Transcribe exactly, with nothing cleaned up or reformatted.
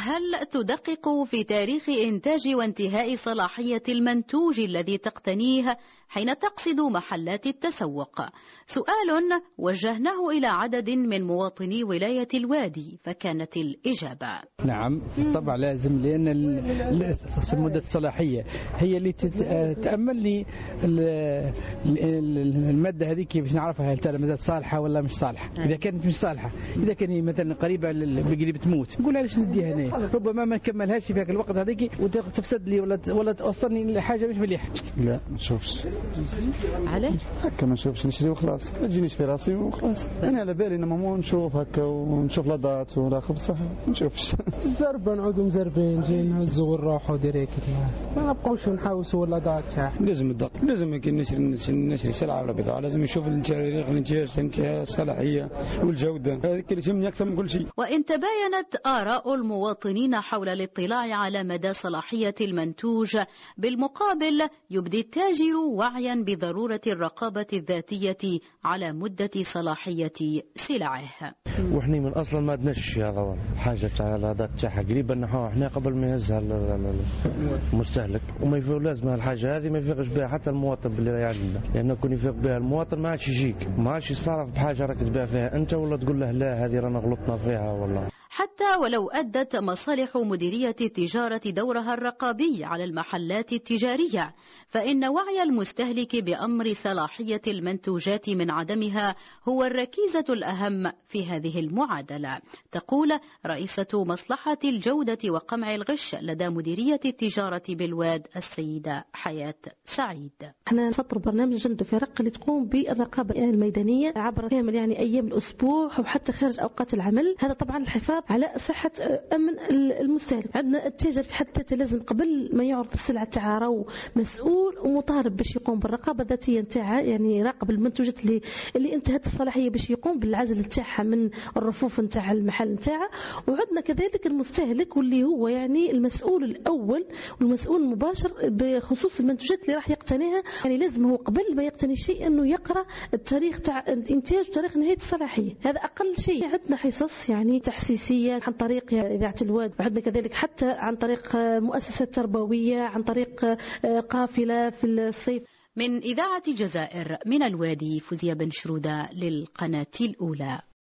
هل تدقق في تاريخ إنتاج وانتهاء صلاحية المنتوج الذي تقتنيه حين تقصد محلات التسوق؟ سؤال وجهناه إلى عدد من مواطني ولاية الوادي، فكانت الإجابة نعم طبعا لازم، لأن مدة الصلاحية هي اللي تأمل لي المادة هذه كيف نعرفها هل ترى مازالت صالحة ولا مش صالحة. إذا كانت مش صالحة، إذا كان مثلا قريبة بقريب تموت، نقول علاش نديها هنا، ربما ما نكملهاش في هذاك الوقت هذيك وتفسد لي ولا ولا توصلني لحاجة مش مليحة. لا ما نشوفش. علاش؟ هكا ما نشوفش، نشري وخلاص، ما تجينيش في راسي وخلاص. انا على بالي انما مو نشوف هكا ونشوف لاضات ولا خبز صح ما نشوفش. الزربه نعودوا مزربين نجي نهزوا ونروحوا ديريكت، ما نبقاوش نحاوسوا لاضات. لازم الضغط، لازم كي نشري نشري سلعه ولا بضاعه لازم نشوف التاريخ الانتاج الصلاحيه والجوده، هذيك اللي تهمني اكثر من كل شيء. وان تباينت اراء المواطنين حول الاطلاع على مدى صلاحيه المنتوج، بالمقابل يبدي التاجر وعيا بضروره الرقابه الذاتيه على مده صلاحيه سلعه. وحنا من اصلا ما عندناش هذا حاجه تاع الهدات تاعها قريبه نحوها احنا قبل ما يهزها المستهلك، وما يفيق لازم الحاجه هذه ما يفيقش بها حتى المواطن باللي يعلم، لانه كون يفيق بها المواطن ما عادش يجيك، ما عادش يتصرف بحاجه راك تبيع فيها انت ولا تقول له لا هذه رانا غلطنا فيها والله. حتى ولو أدت مصالح مديرية التجارة دورها الرقابي على المحلات التجارية، فإن وعي المستهلك بأمر صلاحية المنتوجات من عدمها هو الركيزة الأهم في هذه المعادلة. تقول رئيسة مصلحة الجودة وقمع الغش لدى مديرية التجارة بالواد السيدة حياة سعيد. احنا نسطر برنامج جند فرق اللي تقوم بالرقابة الميدانية عبر كامل يعني أيام الأسبوع وحتى خارج أوقات العمل، هذا طبعا الحفاظ على صحة أمن المستهلك. عندنا التاجر في حد ذاته لازم قبل ما يعرض السلعة تاعها راهو مسؤول ومطالب باش يقوم بالرقابة الذاتية نتاعها، يعني يراقب المنتوجات اللي اللي انتهت الصلاحية باش يقوم بالعزل تاعها من الرفوف نتاع المحل نتاعها. وعندنا كذلك المستهلك واللي هو يعني المسؤول الأول والمسؤول المباشر بخصوص المنتوجات اللي راح يقتنيها، يعني لازم هو قبل ما يقتني شيء انه يقرأ التاريخ تاع الانتاج وتاريخ نهاية الصلاحية، هذا أقل شيء. عندنا حصص يعني تحسيسية عن طريق إذاعة الواد، وعندنا كذلك حتى عن طريق مؤسسات تربوية، عن طريق قافلة في الصيف. من إذاعة الجزائر من الوادي، فوزية بن شرودة للقناة الأولى.